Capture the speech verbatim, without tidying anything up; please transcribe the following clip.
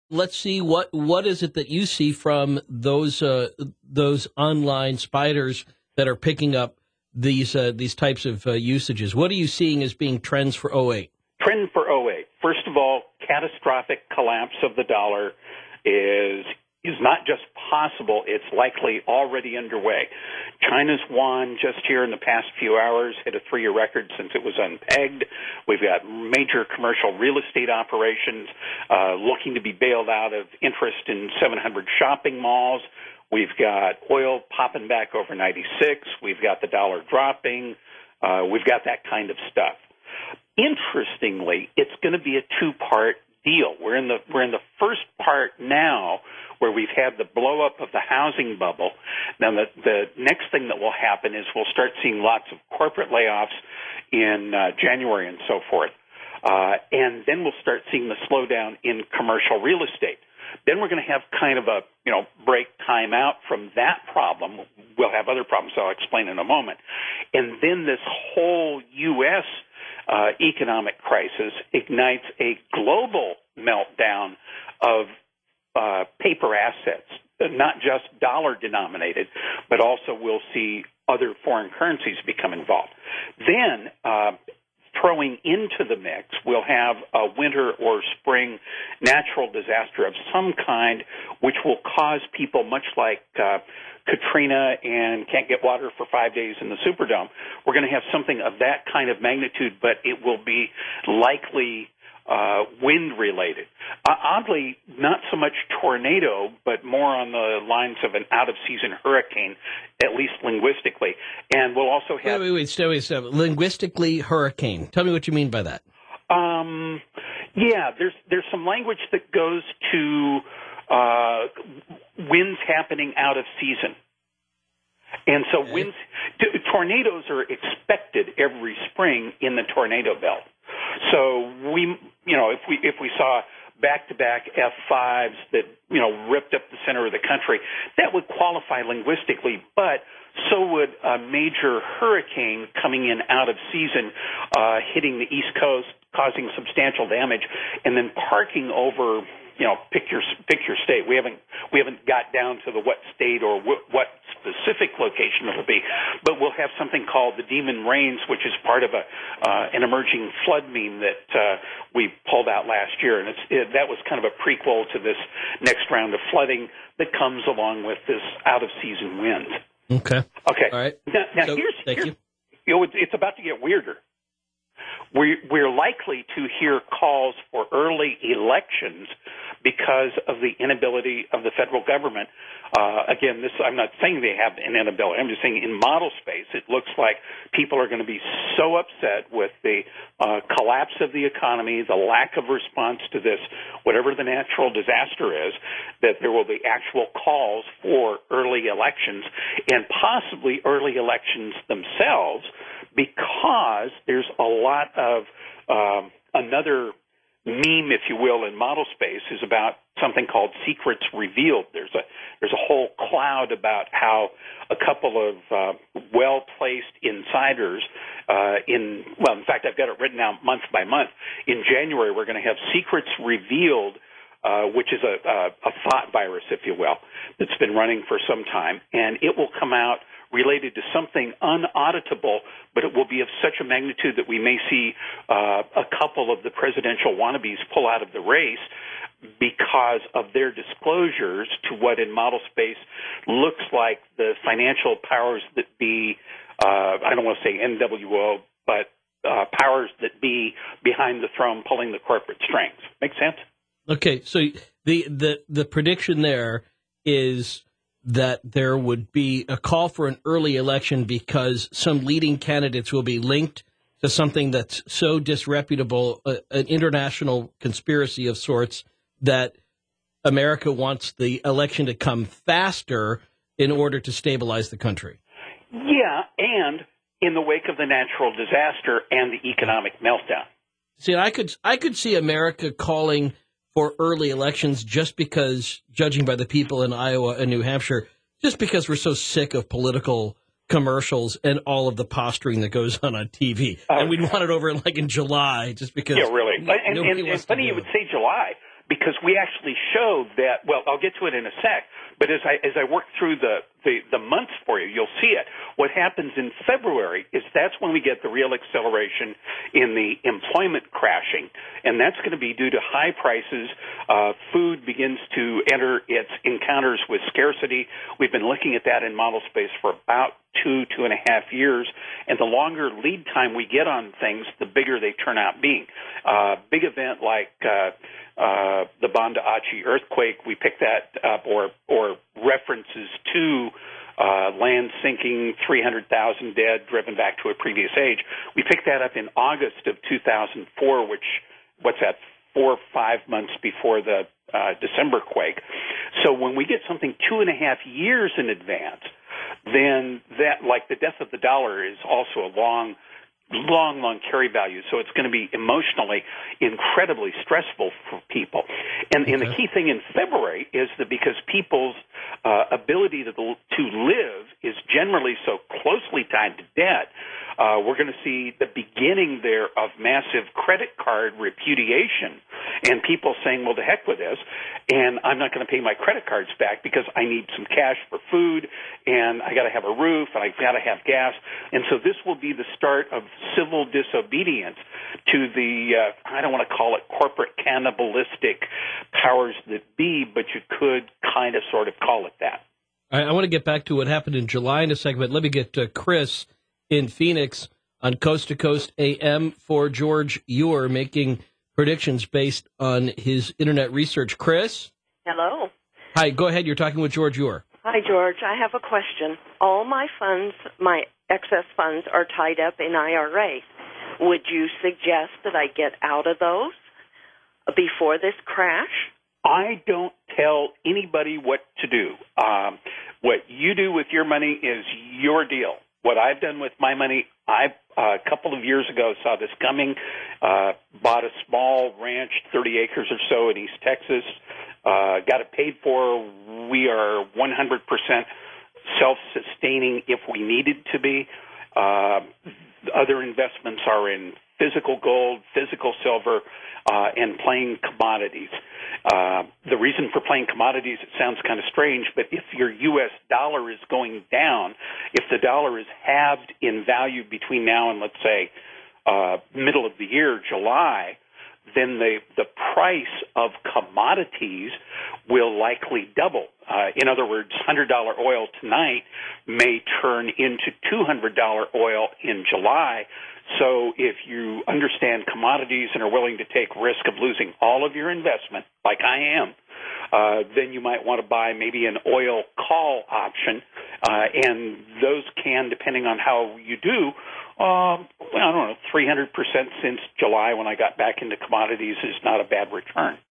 let's see what what is it that you see from those uh, those online spiders that are picking up these uh, these types of uh, usages. What are you seeing as being trends for oh eight? Trend for oh eight. First of all, catastrophic collapse of the dollar is is not just possible, it's likely already underway. China's yuan just here in the past few hours hit a three-year record since it was unpegged. We've got major commercial real estate operations uh, looking to be bailed out of interest in seven hundred shopping malls. We've got oil popping back over ninety-six. We've got the dollar dropping. Uh, we've got that kind of stuff. Interestingly, it's going to be a two-part deal. We're in the we're in the first part now, where we've had the blow up of the housing bubble. Now, the the next thing that will happen is we'll start seeing lots of corporate layoffs in uh, January and so forth, uh, and then we'll start seeing the slowdown in commercial real estate. Then we're going to have kind of a, you know, break time out from that problem. We'll have other problems I'll explain in a moment. And then this whole U S uh, economic crisis ignites a global meltdown of uh, paper assets, not just dollar-denominated, but also we'll see other foreign currencies become involved. Then, uh, throwing into the mix, we'll have a winter or spring natural disaster of some kind, which will cause people, much like uh, Katrina and can't get water for five days in the Superdome, we're going to have something of that kind of magnitude, but it will be likely uh, wind-related. Uh, oddly, not so much tornado, but more on the lines of an out-of-season hurricane, at least linguistically. And we'll also have... Wait, wait, wait, stay, wait, stay. Linguistically, hurricane. Tell me what you mean by that. Um, yeah, there's there's some language that goes to uh, winds happening out of season. And so okay. winds, t- tornadoes are expected every spring in the tornado belt. So we, you know, if we if we saw back-to-back F fives that, you know, ripped up the center of the country, that would qualify linguistically, but so would a major hurricane coming in out of season, uh, hitting the East Coast, causing substantial damage, and then parking over, you know, pick your pick your state. We haven't we haven't got down to the what state or wh- what specific location it'll be, but we'll have something called the Demon Rains, which is part of a uh, an emerging flood meme that uh, we pulled out last year, and it's, it, that was kind of a prequel to this next round of flooding that comes along with this out of season wind. Okay. Okay. All right. Now, now so, here's, thank here's you. you know, it's about to get weirder. We, we're likely to hear calls for early elections because of the inability of the federal government. Uh, again, this I'm not saying they have an inability. I'm just saying in model space, it looks like people are going to be so upset with the uh, collapse of the economy, the lack of response to this, whatever the natural disaster is, that there will be actual calls for early elections and possibly early elections themselves, because there's a lot of um, another meme, if you will, in model space is about something called secrets revealed. There's a there's a whole cloud about how a couple of uh, well-placed insiders uh, in, well, in fact, I've got it written out month by month. In January, we're going to have secrets revealed, uh, which is a, a, a thought virus, if you will, that's been running for some time, and it will come out related to something unauditable, but it will be of such a magnitude that we may see uh, a couple of the presidential wannabes pull out of the race because of their disclosures to what in model space looks like the financial powers that be, uh, I don't want to say N W O, but uh, powers that be behind the throne pulling the corporate strings. Make sense? Okay, so the, the, the prediction there is that there would be a call for an early election because some leading candidates will be linked to something that's so disreputable, uh, an international conspiracy of sorts, that America wants the election to come faster in order to stabilize the country. Yeah, and in the wake of the natural disaster and the economic meltdown. See, I could I could see America calling for early elections just because, judging by the people in Iowa and New Hampshire, just because we're so sick of political commercials and all of the posturing that goes on on T V. Uh, and we'd want it over like in July just because. Yeah, really. No, and and, and funny you would say July, because we actually showed that, well, I'll get to it in a sec, but as I, as I work through the, the, the months for you, you'll see it. What happens in February is that's when we get the real acceleration in the employment crashing, and that's going to be due to high prices. Uh, food begins to enter its encounters with scarcity. We've been looking at that in model space for about two, two and a half years, and the longer lead time we get on things, the bigger they turn out being. Uh, big event like uh, uh, the Banda Aceh earthquake, we pick that up, or or references to uh, land sinking, three hundred thousand dead, driven back to a previous age. We picked that up in August of two thousand four, which, what's that, four or five months before the uh, December quake. So when we get something two and a half years in advance, then that, like the death of the dollar, is also a long, long, long carry value. So it's going to be emotionally incredibly stressful for people. And, and the key thing in February is that because people's uh, ability to, to live is generally so closely tied to debt, uh, we're going to see the beginning there of massive credit card repudiation and people saying, well, to heck with this, and I'm not going to pay my credit cards back because I need some cash for food, and I got to have a roof, and I got to have gas. And so this will be the start of civil disobedience to the, uh, I don't want to call it corporate cannibalistic powers that be, but you could kind of sort of call it that. I, I want to get back to what happened in July in a second, but let me get uh, Chris in Phoenix on Coast to Coast A M for George Ewer, making predictions based on his internet research. Chris? Hello. Hi, go ahead. You're talking with George Ewer. Hi, George. I have a question. All my funds, my excess funds, are tied up in I R A. Would you suggest that I get out of those before this crash? I don't tell anybody what to do. Um, what you do with your money is your deal. What I've done with my money, I uh, a couple of years ago saw this coming, uh, bought a small ranch, thirty acres or so in East Texas, uh, got it paid for. We are one hundred percent self-sustaining if we needed to be. Uh, other investments are in physical gold, physical silver, uh, and playing commodities. Uh, the reason for playing commodities, it sounds kind of strange, but if your U S dollar is going down, if the dollar is halved in value between now and, let's say, uh, middle of the year, July, then the, the price of commodities will likely double. Uh, in other words, one hundred dollars oil tonight may turn into two hundred dollars oil in July. So if you understand commodities and are willing to take risk of losing all of your investment, like I am, uh, then you might want to buy maybe an oil call option. Uh, and those can, depending on how you do, uh, I don't know, three hundred percent since July when I got back into commodities is not a bad return.